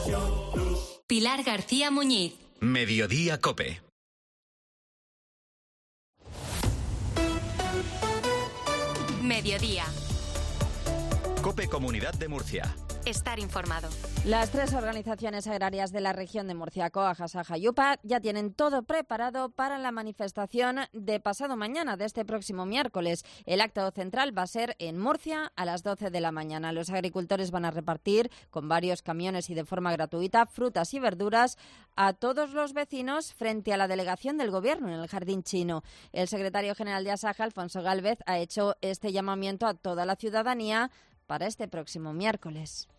Pilar García Muñiz. Mediodía COPE. Mediodía. COPE Comunidad de Murcia. Estar informado. Las tres organizaciones agrarias de la región de Murcia, COAG, Asaja y UPA, ya tienen todo preparado para la manifestación de pasado mañana, de este próximo miércoles. El acto central va a ser en Murcia a las 12 de la mañana. Los agricultores van a repartir con varios camiones y de forma gratuita frutas y verduras a todos los vecinos frente a la delegación del Gobierno en el Jardín Chino. El secretario general de Asaja, Alfonso Gálvez, ha hecho este llamamiento a toda la ciudadanía para este próximo miércoles.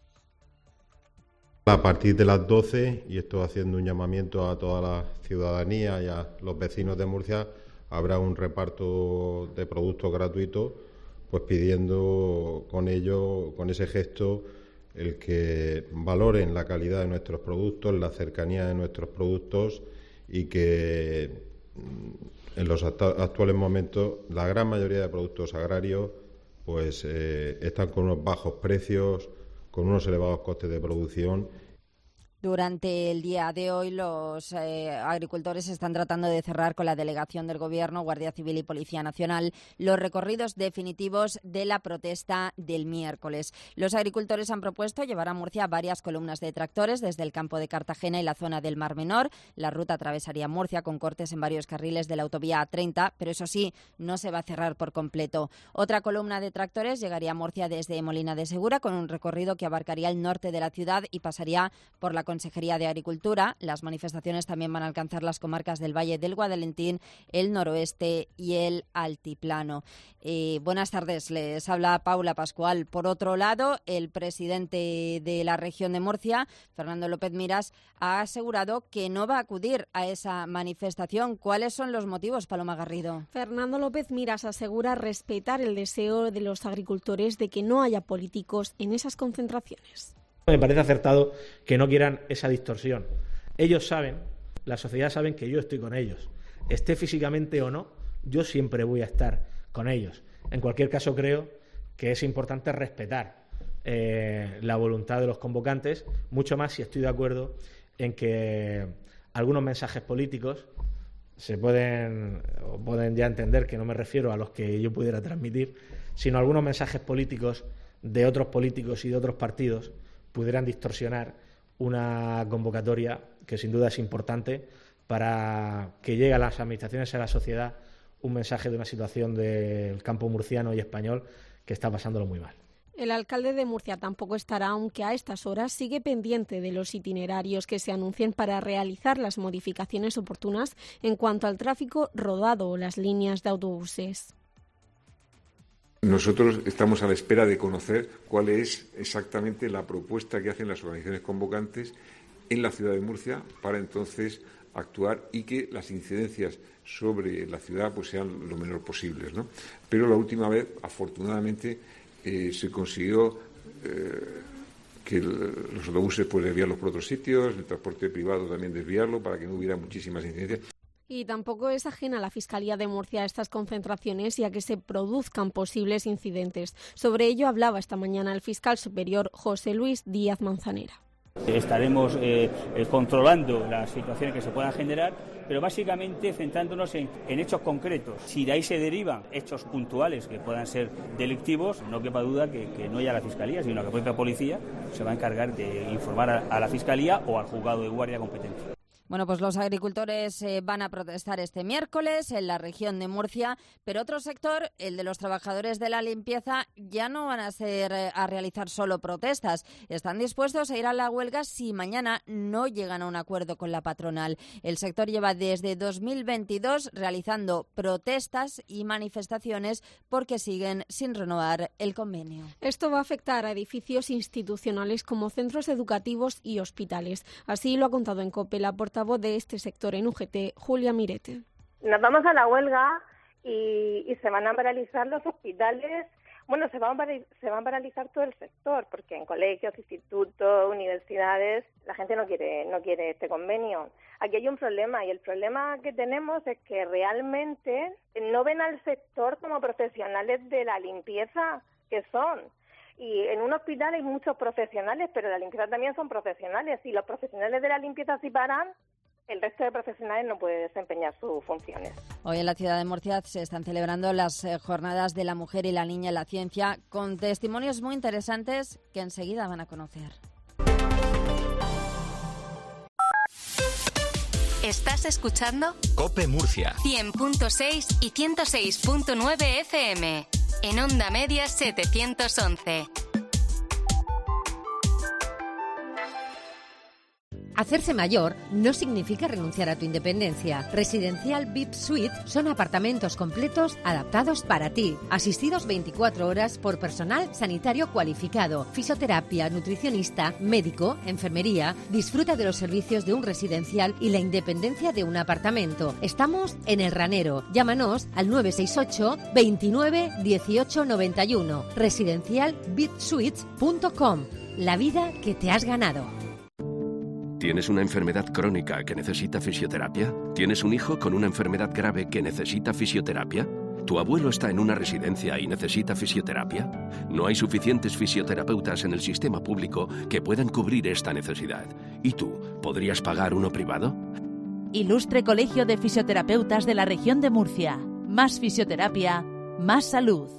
A partir de las 12, y estoy haciendo un llamamiento a toda la ciudadanía y a los vecinos de Murcia, habrá un reparto de productos gratuitos, pues pidiendo con ello, con ese gesto, el que valoren la calidad de nuestros productos, la cercanía de nuestros productos y que en los actuales momentos la gran mayoría de productos agrarios pues están con unos bajos precios, con unos elevados costes de producción. Durante el día de hoy los agricultores están tratando de cerrar con la delegación del Gobierno, Guardia Civil y Policía Nacional los recorridos definitivos de la protesta del miércoles. Los agricultores han propuesto llevar a Murcia varias columnas de tractores desde el campo de Cartagena y la zona del Mar Menor. La ruta atravesaría Murcia con cortes en varios carriles de la autovía A30, pero eso sí, no se va a cerrar por completo. Otra columna de tractores llegaría a Murcia desde Molina de Segura con un recorrido que abarcaría el norte de la ciudad y pasaría por la Consejería de Agricultura. Las manifestaciones también van a alcanzar las comarcas del Valle del Guadalentín, el noroeste y el altiplano. Buenas tardes, les habla Paula Pascual. Por otro lado, el presidente de la región de Murcia, Fernando López Miras, ha asegurado que no va a acudir a esa manifestación. ¿Cuáles son los motivos, Paloma Garrido? Fernando López Miras asegura respetar el deseo de los agricultores de que no haya políticos en esas concentraciones. Me parece acertado que no quieran esa distorsión. Ellos saben, la sociedad saben que yo estoy con ellos. Esté físicamente o no, yo siempre voy a estar con ellos. En cualquier caso, creo que es importante respetar la voluntad de los convocantes, mucho más si estoy de acuerdo en que algunos mensajes políticos pueden ya entender que no me refiero a los que yo pudiera transmitir, sino algunos mensajes políticos de otros políticos y de otros partidos pudieran distorsionar una convocatoria que sin duda es importante para que llegue a las administraciones y a la sociedad un mensaje de una situación del campo murciano y español que está pasándolo muy mal. El alcalde de Murcia tampoco estará, aunque a estas horas sigue pendiente de los itinerarios que se anuncien para realizar las modificaciones oportunas en cuanto al tráfico rodado o las líneas de autobuses. Nosotros estamos a la espera de conocer cuál es exactamente la propuesta que hacen las organizaciones convocantes en la ciudad de Murcia para entonces actuar y que las incidencias sobre la ciudad pues sean lo menor posibles, ¿no? Pero la última vez, afortunadamente, se consiguió que los autobuses pues desviarlos por otros sitios, el transporte privado también desviarlo para que no hubiera muchísimas incidencias. Y tampoco es ajena la Fiscalía de Murcia a estas concentraciones y a que se produzcan posibles incidentes. Sobre ello hablaba esta mañana el fiscal superior José Luis Díaz Manzanera. Estaremos controlando las situaciones que se puedan generar, pero básicamente centrándonos en hechos concretos. Si de ahí se derivan hechos puntuales que puedan ser delictivos, no quepa duda que no ya la Fiscalía, sino que la propia policía se va a encargar de informar a la Fiscalía o al juzgado de guardia competente. Bueno, pues los agricultores van a protestar este miércoles en la región de Murcia, pero otro sector, el de los trabajadores de la limpieza, ya no van a realizar solo protestas. Están dispuestos a ir a la huelga si mañana no llegan a un acuerdo con la patronal. El sector lleva desde 2022 realizando protestas y manifestaciones porque siguen sin renovar el convenio. Esto va a afectar a edificios institucionales como centros educativos y hospitales. Así lo ha contado en COPE la portavoz de este sector en UGT, Julia Mirete. Nos vamos a la huelga y se van a paralizar los hospitales. Bueno, se va a paralizar todo el sector, porque en colegios, institutos, universidades, la gente no quiere este convenio. Aquí hay un problema, y el problema que tenemos es que realmente no ven al sector como profesionales de la limpieza que son. Y en un hospital hay muchos profesionales, pero la limpieza también son profesionales. Si los profesionales de la limpieza se paran, el resto de profesionales no puede desempeñar sus funciones. Hoy en la ciudad de Murcia se están celebrando las jornadas de la mujer y la niña en la ciencia, con testimonios muy interesantes que enseguida van a conocer. ¿Estás escuchando? COPE Murcia. 100.6 y 106.9 FM. En Onda Media 711. Hacerse mayor no significa renunciar a tu independencia. Residencial VIP Suite son apartamentos completos adaptados para ti, asistidos 24 horas por personal sanitario cualificado, fisioterapia, nutricionista, médico, enfermería. Disfruta de los servicios de un residencial y la independencia de un apartamento. Estamos en El Ranero. Llámanos al 968 29 18 91. Residencialvipsuites.com. La vida que te has ganado. ¿Tienes una enfermedad crónica que necesita fisioterapia? ¿Tienes un hijo con una enfermedad grave que necesita fisioterapia? ¿Tu abuelo está en una residencia y necesita fisioterapia? No hay suficientes fisioterapeutas en el sistema público que puedan cubrir esta necesidad. ¿Y tú, podrías pagar uno privado? Ilustre Colegio de Fisioterapeutas de la Región de Murcia. Más fisioterapia, más salud.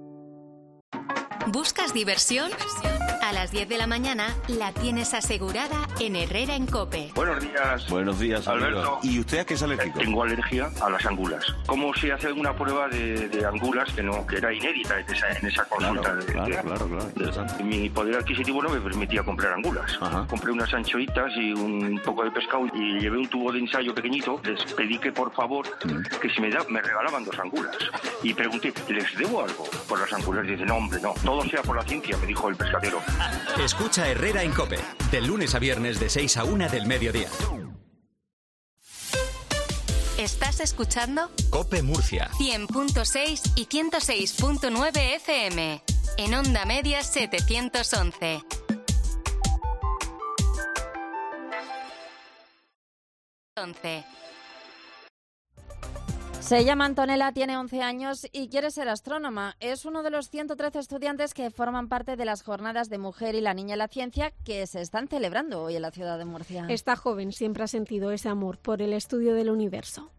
¿Buscas diversión? A las 10 de la mañana la tienes asegurada en Herrera en COPE. Buenos días. Buenos días, Alberto. amigo. ¿Y usted a qué es alérgico? Tengo alergia a las angulas. ¿Cómo se hace una prueba de angulas que era inédita en esa consulta? Claro. Interesante. Mi poder adquisitivo no me permitía comprar angulas. Ajá. Compré unas anchoitas y un poco de pescado y llevé un tubo de ensayo pequeñito. Les pedí que por favor, que si me regalaban 2 angulas. Y pregunté, ¿les debo algo por las angulas? Y dice, no, hombre, no. Todo sea por la ciencia, me dijo el pescadero. Escucha Herrera en COPE, de lunes a viernes de 6 a 1 del mediodía. ¿Estás escuchando? COPE Murcia. 100.6 y 106.9 FM. En Onda Media 711. Se llama Antonella, tiene 11 años y quiere ser astrónoma. Es uno de los 113 estudiantes que forman parte de las jornadas de Mujer y la Niña en la Ciencia que se están celebrando hoy en la ciudad de Murcia. Esta joven siempre ha sentido ese amor por el estudio del universo.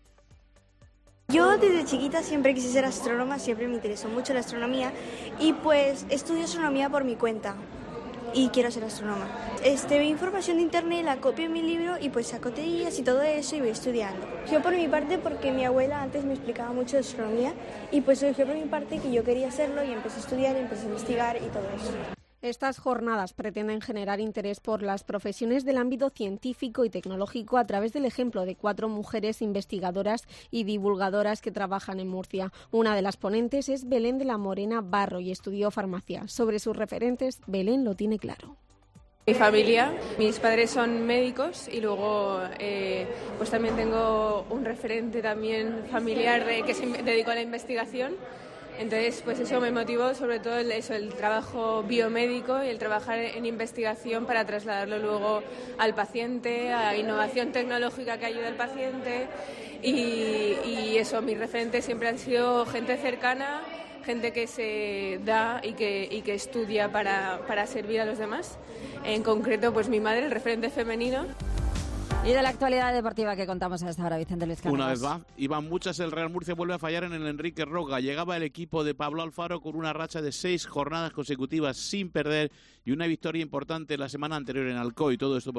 Yo desde chiquita siempre quise ser astrónoma, siempre me interesó mucho la astronomía y pues estudio astronomía por mi cuenta y quiero ser astrónoma. Vi información de internet, la copio en mi libro y pues saco teorías y todo eso y voy estudiando. Yo por mi parte, porque mi abuela antes me explicaba mucho de astronomía y pues surgió por mi parte que yo quería hacerlo y empecé a estudiar, empecé a investigar y todo eso. Estas jornadas pretenden generar interés por las profesiones del ámbito científico y tecnológico a través del ejemplo de 4 mujeres investigadoras y divulgadoras que trabajan en Murcia. Una de las ponentes es Belén de la Morena Barro y estudió farmacia. Sobre sus referentes, Belén lo tiene claro. Mi familia, mis padres son médicos y luego pues también tengo un referente también familiar que se dedicó a la investigación. Entonces, pues eso me motivó, sobre todo el trabajo biomédico y el trabajar en investigación para trasladarlo luego al paciente, a innovación tecnológica que ayude al paciente y eso, mis referentes siempre han sido gente cercana, gente que se da y que estudia para servir a los demás. En concreto, pues mi madre, el referente femenino. Y de la actualidad deportiva que contamos a esta hora, Vicente Luis Cánovas. Una vez más, iban muchas, el Real Murcia vuelve a fallar en el Enrique Roca. Llegaba el equipo de Pablo Alfaro con una racha de 6 jornadas consecutivas sin perder y una victoria importante la semana anterior en Alcoy. Todo esto por